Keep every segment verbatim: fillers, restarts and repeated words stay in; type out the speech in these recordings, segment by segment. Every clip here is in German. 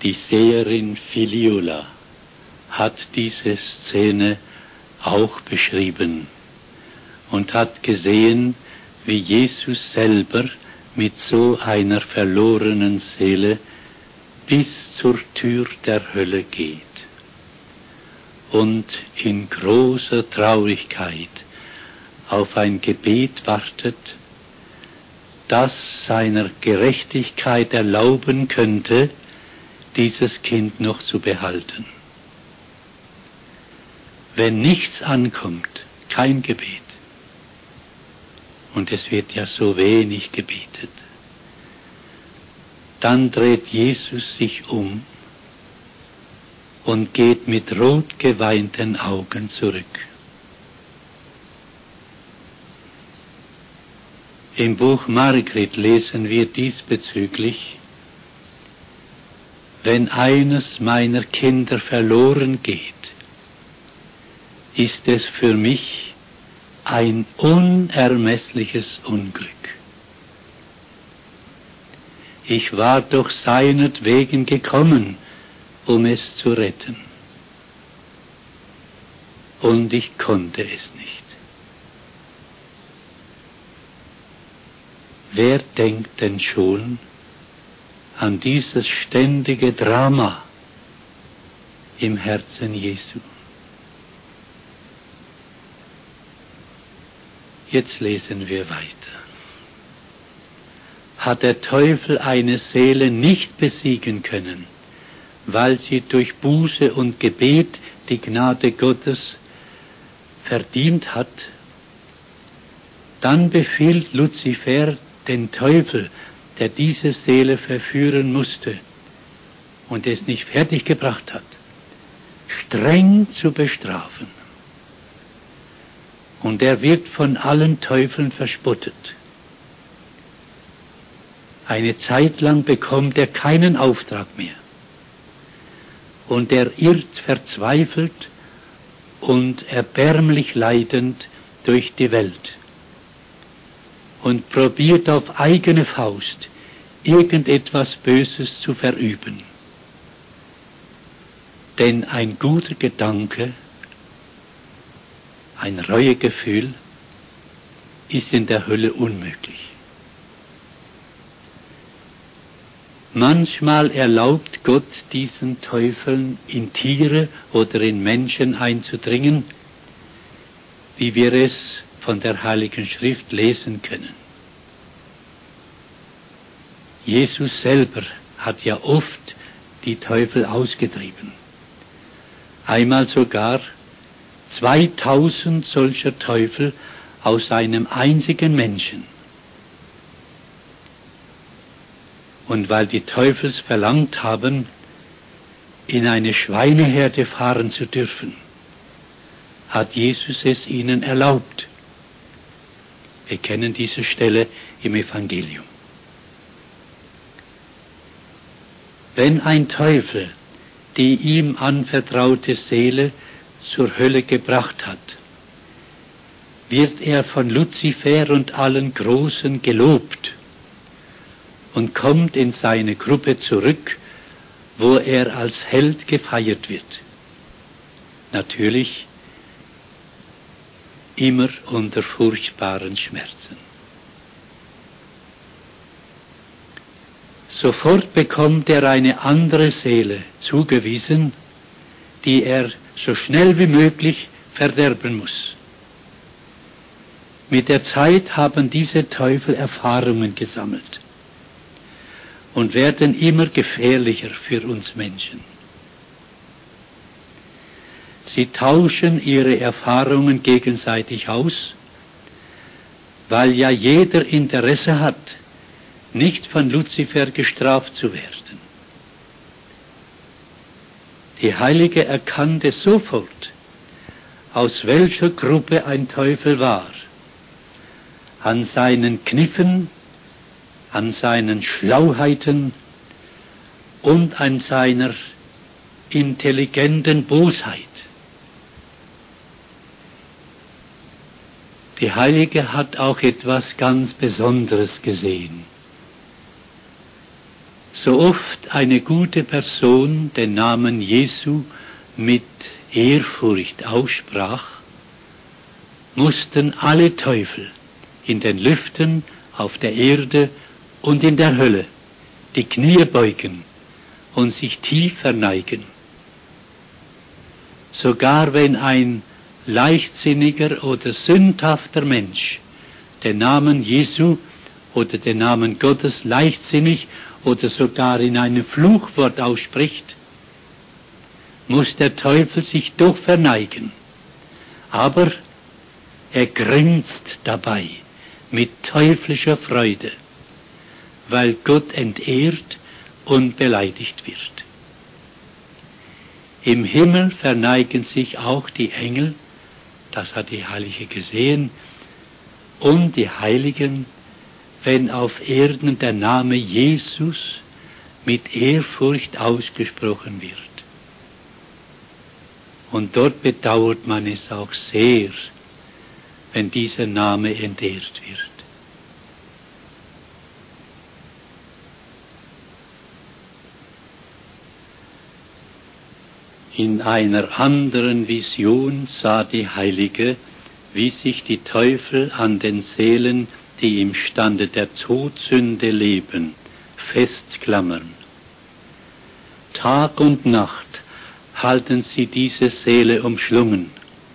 Die Seherin Filiula hat diese Szene auch beschrieben und hat gesehen, wie Jesus selber mit so einer verlorenen Seele bis zur Tür der Hölle geht und in großer Traurigkeit auf ein Gebet wartet, das seiner Gerechtigkeit erlauben könnte, dieses Kind noch zu behalten. Wenn nichts ankommt, kein Gebet, und es wird ja so wenig gebetet, dann dreht Jesus sich um und geht mit rot geweinten Augen zurück. Im Buch Margret lesen wir diesbezüglich: Wenn eines meiner Kinder verloren geht, ist es für mich ein unermessliches Unglück. Ich war doch seinetwegen gekommen, um es zu retten. Und ich konnte es nicht. Wer denkt denn schon an dieses ständige Drama im Herzen Jesu? Jetzt lesen wir weiter. Hat der Teufel eine Seele nicht besiegen können, weil sie durch Buße und Gebet die Gnade Gottes verdient hat, dann befiehlt Luzifer den Teufel, der diese Seele verführen musste und es nicht fertiggebracht hat, streng zu bestrafen. Und er wird von allen Teufeln verspottet. Eine Zeit lang bekommt er keinen Auftrag mehr. Und er irrt verzweifelt und erbärmlich leidend durch die Welt und probiert auf eigene Faust irgendetwas Böses zu verüben. Denn ein guter Gedanke, ein Reuegefühl ist in der Hölle unmöglich. Manchmal erlaubt Gott diesen Teufeln, in Tiere oder in Menschen einzudringen, wie wir es von der Heiligen Schrift lesen können. Jesus selber hat ja oft die Teufel ausgetrieben. Einmal sogar zweitausend solcher Teufel aus einem einzigen Menschen. Und weil die Teufels verlangt haben, in eine Schweineherde fahren zu dürfen, hat Jesus es ihnen erlaubt. Wir kennen diese Stelle im Evangelium. Wenn ein Teufel die ihm anvertraute Seele zur Hölle gebracht hat, wird er von Luzifer und allen Großen gelobt und kommt in seine Gruppe zurück, wo er als Held gefeiert wird. Natürlich immer unter furchtbaren Schmerzen. Sofort bekommt er eine andere Seele zugewiesen, die er so schnell wie möglich verderben muss. Mit der Zeit haben diese Teufel Erfahrungen gesammelt und werden immer gefährlicher für uns Menschen. Sie tauschen ihre Erfahrungen gegenseitig aus, weil ja jeder Interesse hat, nicht von Luzifer gestraft zu werden. Die Heilige erkannte sofort, aus welcher Gruppe ein Teufel war, an seinen Kniffen, an seinen Schlauheiten und an seiner intelligenten Bosheit. Die Heilige hat auch etwas ganz Besonderes gesehen. So oft eine gute Person den Namen Jesu mit Ehrfurcht aussprach, mussten alle Teufel in den Lüften, auf der Erde und in der Hölle die Knie beugen und sich tief verneigen. Sogar wenn ein leichtsinniger oder sündhafter Mensch den Namen Jesu oder den Namen Gottes leichtsinnig oder sogar in einem Fluchwort ausspricht, muss der Teufel sich doch verneigen. Aber er grinst dabei mit teuflischer Freude, weil Gott entehrt und beleidigt wird. Im Himmel verneigen sich auch die Engel, das hat die Heilige gesehen, und die Heiligen, wenn auf Erden der Name Jesus mit Ehrfurcht ausgesprochen wird. Und dort bedauert man es auch sehr, wenn dieser Name entehrt wird. In einer anderen Vision sah die Heilige, wie sich die Teufel an den Seelen, die im Stande der Todsünde leben, festklammern. Tag und Nacht halten sie diese Seele umschlungen,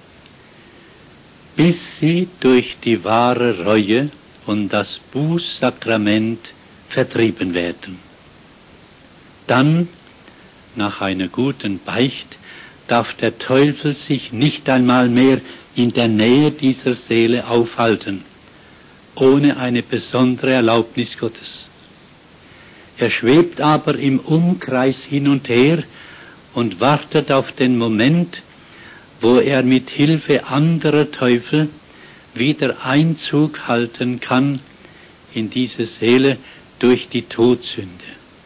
bis sie durch die wahre Reue und das Bußsakrament vertrieben werden. Dann, nach einer guten Beicht, darf der Teufel sich nicht einmal mehr in der Nähe dieser Seele aufhalten, ohne eine besondere Erlaubnis Gottes. Er schwebt aber im Umkreis hin und her und wartet auf den Moment, wo er mit Hilfe anderer Teufel wieder Einzug halten kann in diese Seele durch die Todsünde.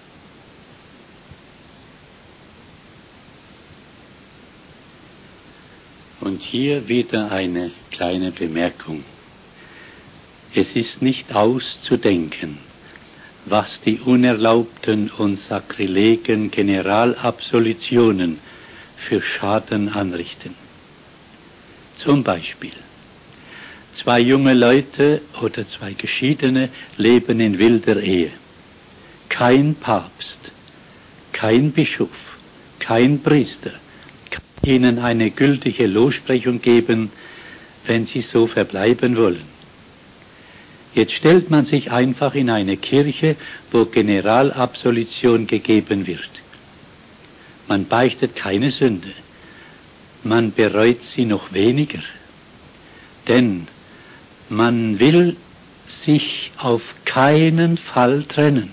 Und hier wieder eine kleine Bemerkung. Es ist nicht auszudenken, was die unerlaubten und sakrilegen Generalabsolitionen für Schaden anrichten. Zum Beispiel, zwei junge Leute oder zwei Geschiedene leben in wilder Ehe. Kein Papst, kein Bischof, kein Priester kann ihnen eine gültige Lossprechung geben, wenn sie so verbleiben wollen. Jetzt stellt man sich einfach in eine Kirche, wo Generalabsolition gegeben wird. Man beichtet keine Sünde. Man bereut sie noch weniger. Denn man will sich auf keinen Fall trennen.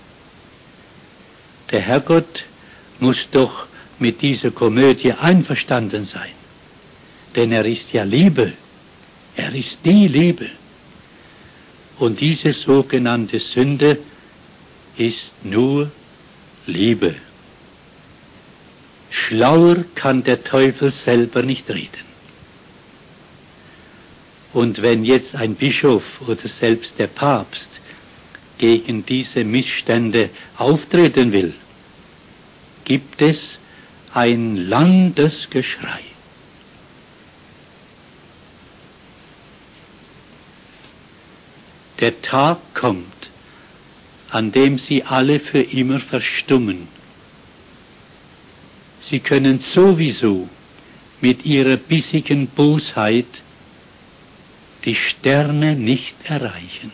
Der Herrgott muss doch mit dieser Komödie einverstanden sein. Denn er ist ja Liebe. Er ist die Liebe. Und diese sogenannte Sünde ist nur Liebe. Schlauer kann der Teufel selber nicht reden. Und wenn jetzt ein Bischof oder selbst der Papst gegen diese Missstände auftreten will, gibt es ein Landesgeschrei. Der Tag kommt, an dem sie alle für immer verstummen. Sie können sowieso mit ihrer bissigen Bosheit die Sterne nicht erreichen.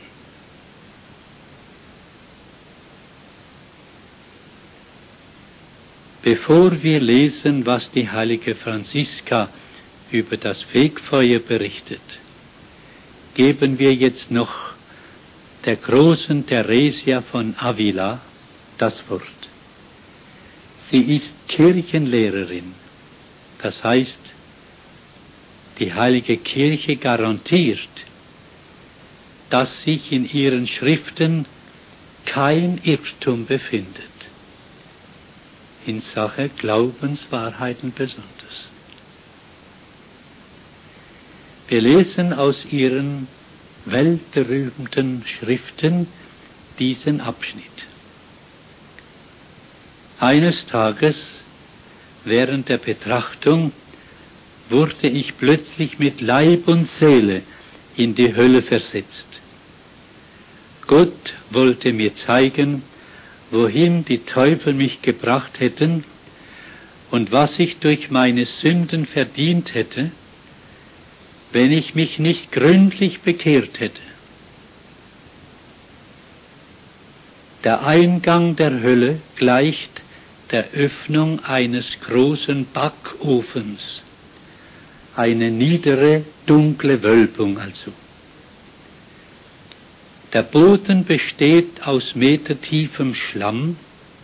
Bevor wir lesen, was die heilige Franziska über das Fegfeuer berichtet, geben wir jetzt noch der großen Theresia von Avila das Wort. Sie ist Kirchenlehrerin, das heißt, die Heilige Kirche garantiert, dass sich in ihren Schriften kein Irrtum befindet, in Sache Glaubenswahrheiten besonders. Wir lesen aus ihren weltberühmten Schriften diesen Abschnitt. Eines Tages, während der Betrachtung, wurde ich plötzlich mit Leib und Seele in die Hölle versetzt. Gott wollte mir zeigen, wohin die Teufel mich gebracht hätten und was ich durch meine Sünden verdient hätte, wenn ich mich nicht gründlich bekehrt hätte. Der Eingang der Hölle gleicht der Öffnung eines großen Backofens, eine niedere, dunkle Wölbung also. Der Boden besteht aus metertiefem Schlamm,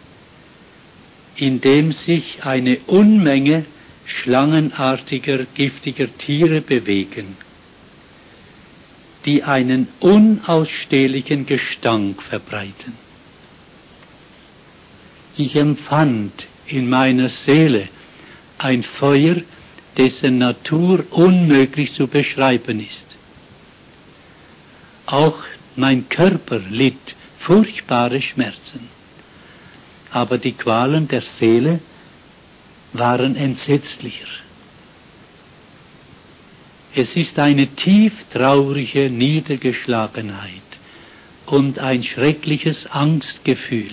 in dem sich eine Unmenge schlangenartiger, giftiger Tiere bewegen, die einen unausstehlichen Gestank verbreiten. Ich empfand in meiner Seele ein Feuer, dessen Natur unmöglich zu beschreiben ist. Auch mein Körper litt furchtbare Schmerzen, aber die Qualen der Seele waren entsetzlicher. Es ist eine tief traurige Niedergeschlagenheit und ein schreckliches Angstgefühl,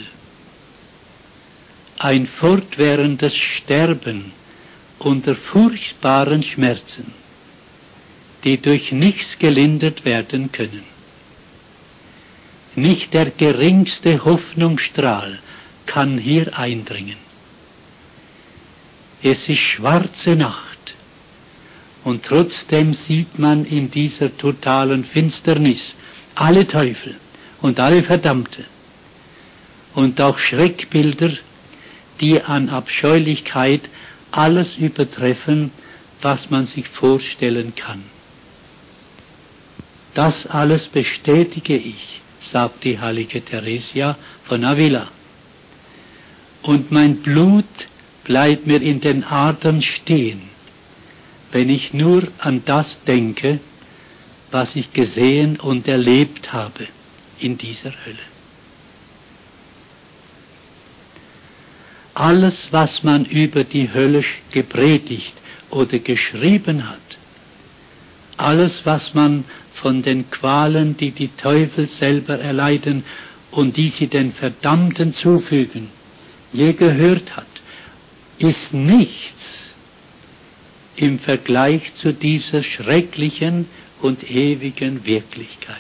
ein fortwährendes Sterben unter furchtbaren Schmerzen, die durch nichts gelindert werden können. Nicht der geringste Hoffnungsstrahl kann hier eindringen. Es ist schwarze Nacht und trotzdem sieht man in dieser totalen Finsternis alle Teufel und alle Verdammte und auch Schreckbilder, die an Abscheulichkeit alles übertreffen, was man sich vorstellen kann. Das alles bestätige ich, sagt die heilige Theresia von Avila. Und mein Blut bleibt mir in den Adern stehen, wenn ich nur an das denke, was ich gesehen und erlebt habe in dieser Hölle. Alles, was man über die Hölle gepredigt oder geschrieben hat, alles, was man von den Qualen, die die Teufel selber erleiden und die sie den Verdammten zufügen, je gehört hat, ist nichts im Vergleich zu dieser schrecklichen und ewigen Wirklichkeit.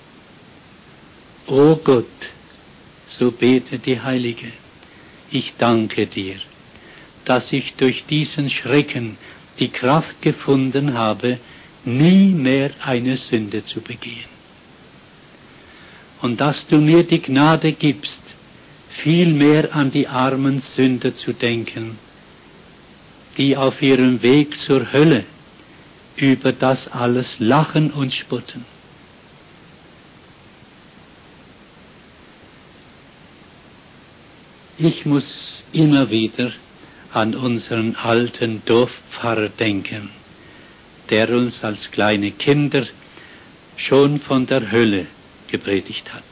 O Gott, so betet die Heilige, ich danke dir, dass ich durch diesen Schrecken die Kraft gefunden habe, nie mehr eine Sünde zu begehen. Und dass du mir die Gnade gibst, viel mehr an die armen Sünder zu denken, die auf ihrem Weg zur Hölle über das alles lachen und spotten. Ich muss immer wieder an unseren alten Dorfpfarrer denken, der uns als kleine Kinder schon von der Hölle gepredigt hat.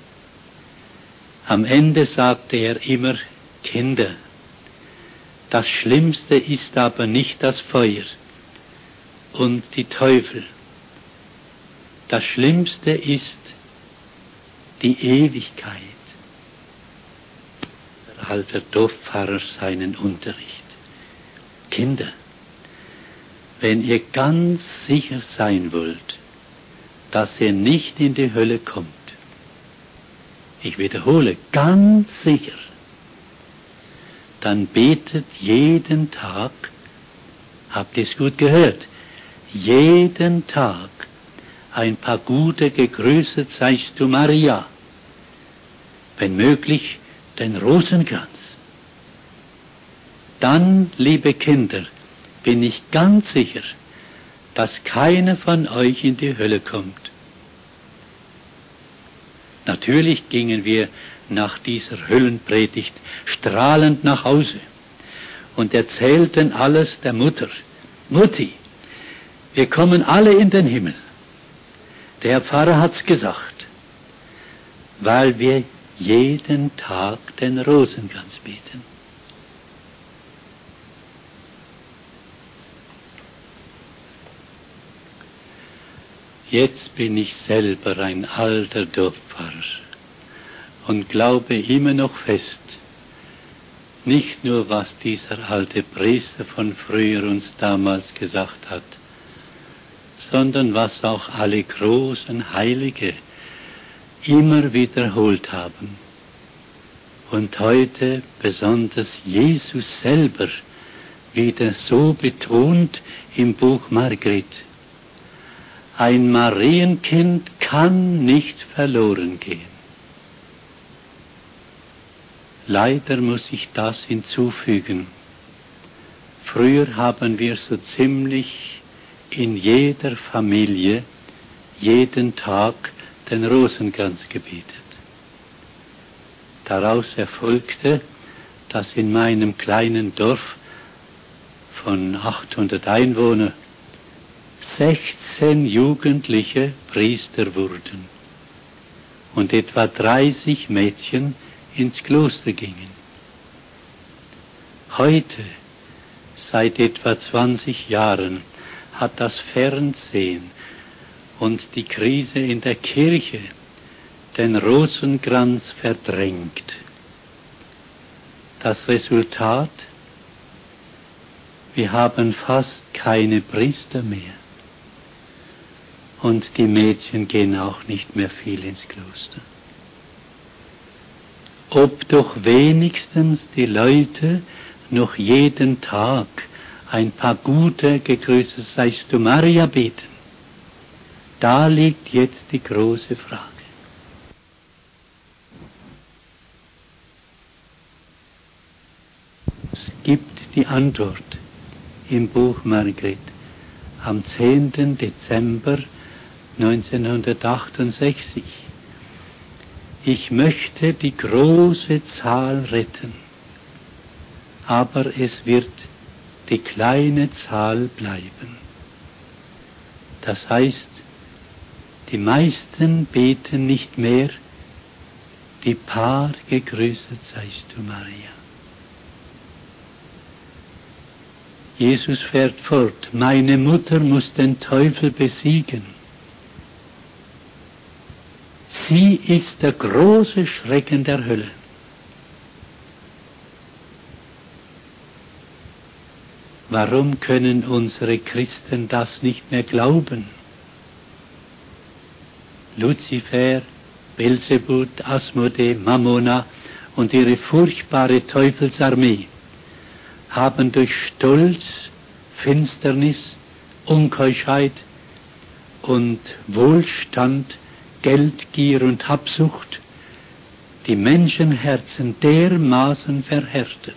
Am Ende sagte er immer, Kinder, das Schlimmste ist aber nicht das Feuer und die Teufel. Das Schlimmste ist die Ewigkeit. Der alte Dorfpfarrer seinen Unterricht. Kinder, wenn ihr ganz sicher sein wollt, dass ihr nicht in die Hölle kommt, ich wiederhole, ganz sicher, dann betet jeden Tag, habt ihr es gut gehört, jeden Tag ein paar gute gegrüßet seist du Maria, wenn möglich den Rosenkranz. Dann, liebe Kinder, bin ich ganz sicher, dass keiner von euch in die Hölle kommt. Natürlich gingen wir nach dieser Höllenpredigt strahlend nach Hause und erzählten alles der Mutter. Mutti, wir kommen alle in den Himmel. Der Pfarrer hat's gesagt, weil wir jeden Tag den Rosenkranz beten. Jetzt bin ich selber ein alter Dorfpfarrer und glaube immer noch fest, nicht nur was dieser alte Priester von früher uns damals gesagt hat, sondern was auch alle großen Heilige immer wiederholt haben. Und heute besonders Jesus selber wieder so betont im Buch Margret. Ein Marienkind kann nicht verloren gehen. Leider muss ich das hinzufügen. Früher haben wir so ziemlich in jeder Familie jeden Tag den Rosenkranz gebetet. Daraus erfolgte, dass in meinem kleinen Dorf von achthundert Einwohnern sechzehn Jugendliche Priester wurden und etwa dreißig Mädchen ins Kloster gingen. Heute, seit etwa zwanzig Jahren, hat das Fernsehen und die Krise in der Kirche den Rosenkranz verdrängt. Das Resultat? Wir haben fast keine Priester mehr. Und die Mädchen gehen auch nicht mehr viel ins Kloster. Ob doch wenigstens die Leute noch jeden Tag ein paar gute Gegrüßet seist du Maria beten. Da liegt jetzt die große Frage. Es gibt die Antwort im Buch Margret am zehnten Dezember neunzehnhundertachtundsechzig. Ich möchte die große Zahl retten, aber es wird die kleine Zahl bleiben. Das heißt, die meisten beten nicht mehr, die Paar gegrüßet seist du, Maria. Jesus fährt fort, meine Mutter muss den Teufel besiegen. Sie ist der große Schrecken der Hölle. Warum können unsere Christen das nicht mehr glauben? Luzifer, Belzebub, Asmodee, Mammona und ihre furchtbare Teufelsarmee haben durch Stolz, Finsternis, Unkeuschheit und Wohlstand, Geldgier und Habsucht die Menschenherzen dermaßen verhärtet,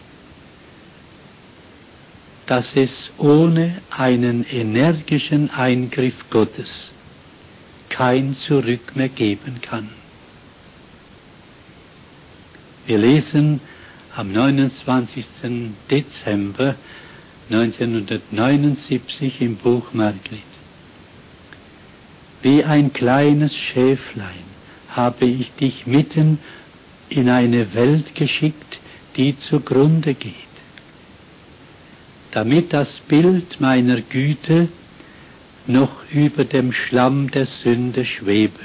dass es ohne einen energischen Eingriff Gottes kein Zurück mehr geben kann. Wir lesen am neunundzwanzigsten Dezember neunzehnhundertneunundsiebzig im Buch Margret. Wie ein kleines Schäflein habe ich dich mitten in eine Welt geschickt, die zugrunde geht, damit das Bild meiner Güte noch über dem Schlamm der Sünde schwebe.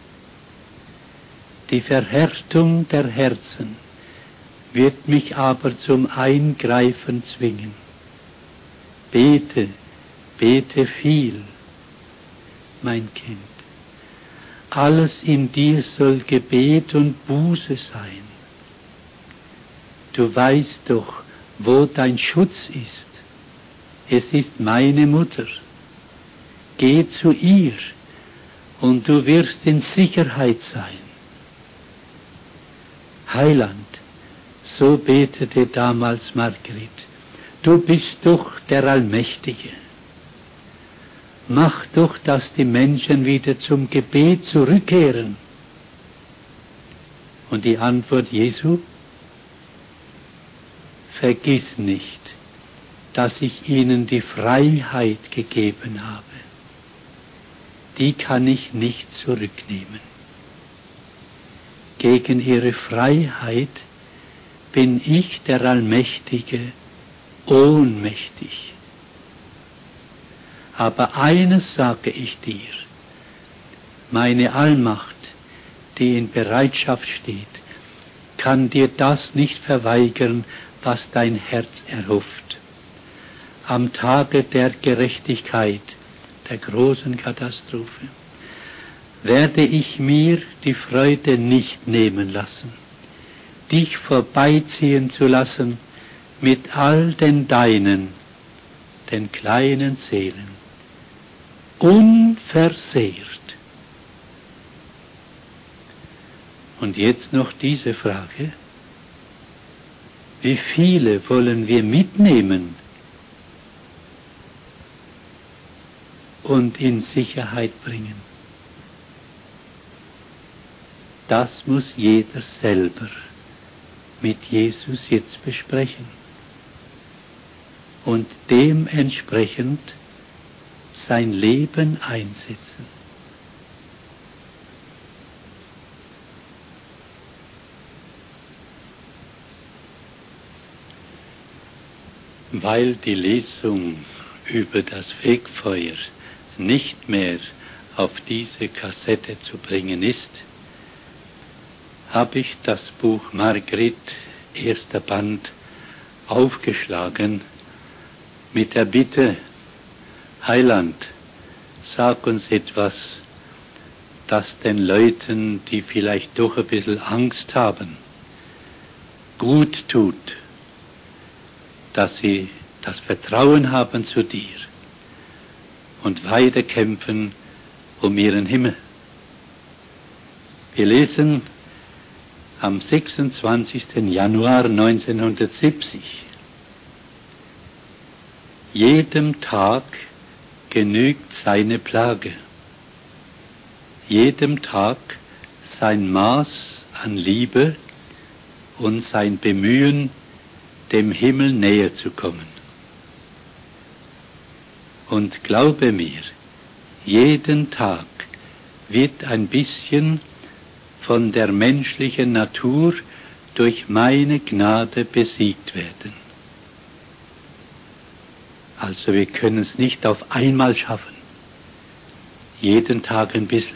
Die Verhärtung der Herzen wird mich aber zum Eingreifen zwingen. Bete, bete viel, mein Kind. Alles in dir soll Gebet und Buße sein. Du weißt doch, wo dein Schutz ist. Es ist meine Mutter. Geh zu ihr und du wirst in Sicherheit sein. Heiland, so betete damals Margret, du bist doch der Allmächtige. Mach doch, dass die Menschen wieder zum Gebet zurückkehren. Und die Antwort Jesu? Vergiss nicht, dass ich ihnen die Freiheit gegeben habe. Die kann ich nicht zurücknehmen. gegen ihre Freiheit bin ich, der Allmächtige, ohnmächtig. Aber eines sage ich dir, meine Allmacht, die in Bereitschaft steht, kann dir das nicht verweigern, was dein Herz erhofft. Am Tage der Gerechtigkeit, der großen Katastrophe, werde ich mir die Freude nicht nehmen lassen, dich vorbeiziehen zu lassen mit all den deinen, den kleinen Seelen, unversehrt. Und jetzt noch diese Frage: Wie viele wollen wir mitnehmen und in Sicherheit bringen? Das muss jeder selber mit Jesus jetzt besprechen und dementsprechend sein Leben einsetzen. Weil die Lesung über das Fegfeuer nicht mehr auf diese Kassette zu bringen ist, habe ich das Buch Margret, erster Band, aufgeschlagen mit der Bitte: Heiland, sag uns etwas, das den Leuten, die vielleicht doch ein bisschen Angst haben, gut tut, dass sie das Vertrauen haben zu dir und weiter kämpfen um ihren Himmel. Wir lesen am sechsundzwanzigsten Januar neunzehnhundertsiebzig: Jedem Tag genügt seine Plage, jedem Tag sein Maß an Liebe und sein Bemühen, dem Himmel näher zu kommen. Und glaube mir, jeden Tag wird ein bisschen von der menschlichen Natur durch meine Gnade besiegt werden. Also wir können es nicht auf einmal schaffen, jeden Tag ein bisschen.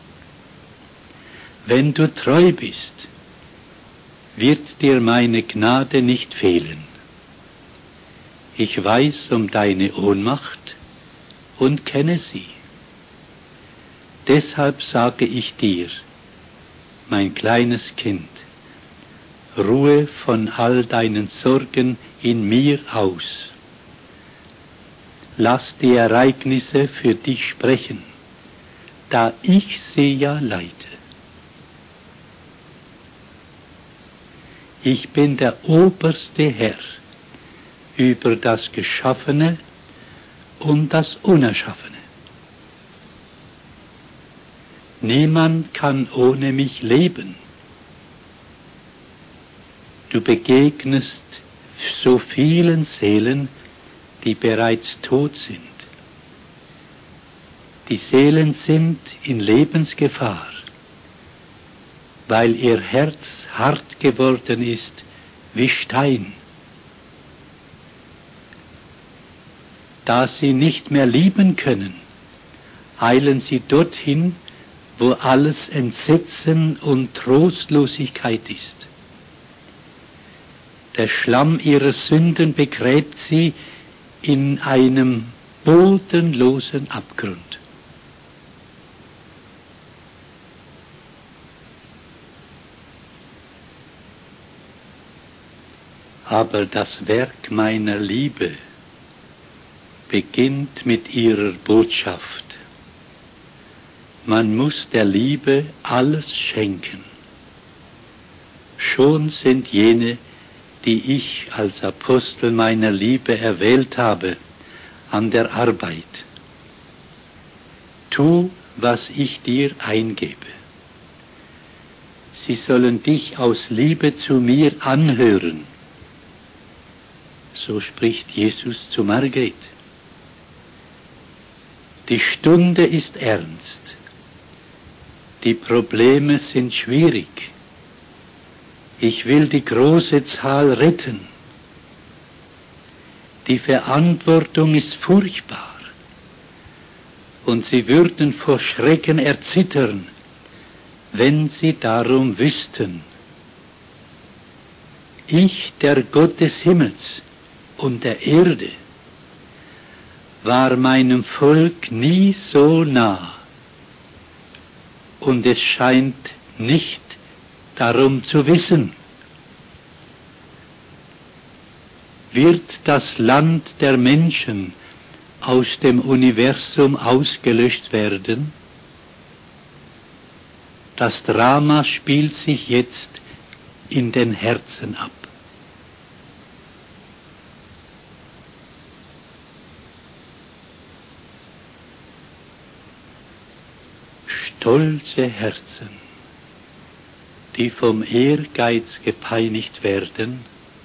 Wenn du treu bist, wird dir meine Gnade nicht fehlen. Ich weiß um deine Ohnmacht und kenne sie. Deshalb sage ich dir, mein kleines Kind, ruhe von all deinen Sorgen in mir aus. Lass die Ereignisse für dich sprechen, da ich sie ja leite. Ich bin der oberste Herr über das Geschaffene und das Unerschaffene. Niemand kann ohne mich leben. Du begegnest so vielen Seelen, die bereits tot sind. Die Seelen sind in Lebensgefahr, weil ihr Herz hart geworden ist wie Stein. Da sie nicht mehr lieben können, eilen sie dorthin, wo alles Entsetzen und Trostlosigkeit ist. Der Schlamm ihrer Sünden begräbt sie in einem bodenlosen Abgrund. Aber das Werk meiner Liebe beginnt mit ihrer Botschaft. Man muss der Liebe alles schenken. Schon sind jene, die ich als Apostel meiner Liebe erwählt habe, an der Arbeit. Tu, was ich dir eingebe. Sie sollen dich aus Liebe zu mir anhören. So spricht Jesus zu Margret. Die Stunde ist ernst. Die Probleme sind schwierig. Ich will die große Zahl retten. Die Verantwortung ist furchtbar, und sie würden vor Schrecken erzittern, wenn sie darum wüssten. Ich, der Gott des Himmels und der Erde, war meinem Volk nie so nah, und es scheint nicht darum zu wissen. Wird das Land der Menschen aus dem Universum ausgelöscht werden? Das Drama spielt sich jetzt in den Herzen ab. Stolze Herzen, die vom Ehrgeiz gepeinigt werden,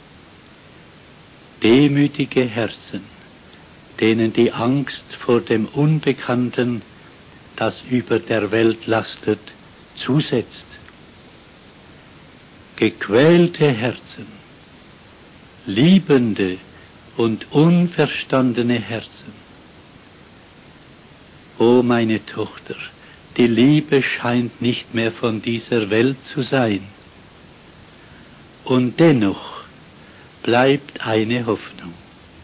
demütige Herzen, denen die Angst vor dem Unbekannten, das über der Welt lastet, zusetzt. Gequälte Herzen, liebende und unverstandene Herzen. O meine Tochter, die Liebe scheint nicht mehr von dieser Welt zu sein. Und dennoch bleibt eine Hoffnung,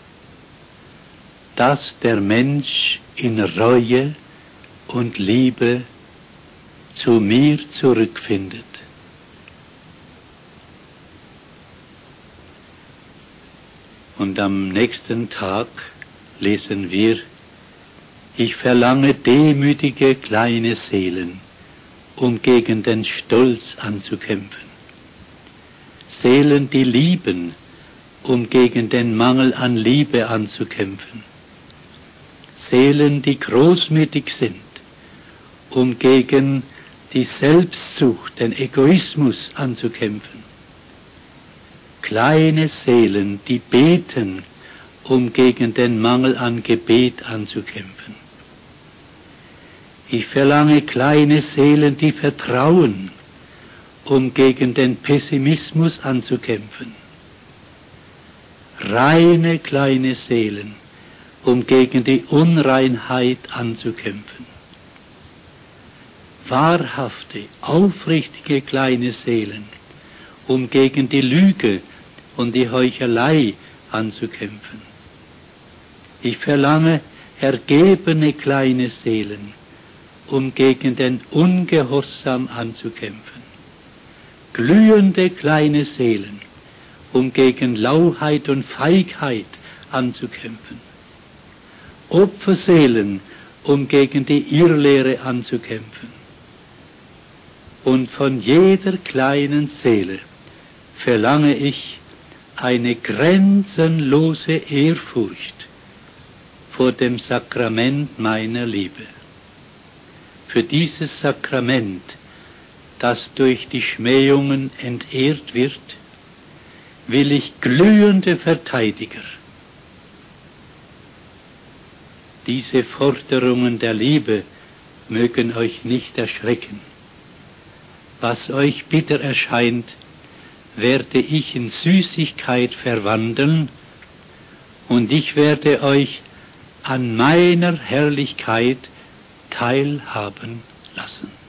dass der Mensch in Reue und Liebe zu mir zurückfindet. Und am nächsten Tag lesen wir: Ich verlange demütige kleine Seelen, um gegen den Stolz anzukämpfen. Seelen, die lieben, um gegen den Mangel an Liebe anzukämpfen. Seelen, die großmütig sind, um gegen die Selbstsucht, den Egoismus anzukämpfen. Kleine Seelen, die beten, um gegen den Mangel an Gebet anzukämpfen. Ich verlange kleine Seelen, die vertrauen, um gegen den Pessimismus anzukämpfen. Reine kleine Seelen, um gegen die Unreinheit anzukämpfen. Wahrhafte, aufrichtige kleine Seelen, um gegen die Lüge und die Heuchelei anzukämpfen. Ich verlange ergebene kleine Seelen, um gegen den Ungehorsam anzukämpfen. Glühende kleine Seelen, um gegen Lauheit und Feigheit anzukämpfen. Opferseelen, um gegen die Irrlehre anzukämpfen. Und von jeder kleinen Seele verlange ich eine grenzenlose Ehrfurcht vor dem Sakrament meiner Liebe. Für dieses Sakrament, das durch die Schmähungen entehrt wird, will ich glühende Verteidiger. Diese Forderungen der Liebe mögen euch nicht erschrecken. Was euch bitter erscheint, werde ich in Süßigkeit verwandeln, und ich werde euch an meiner Herrlichkeit teilhaben lassen.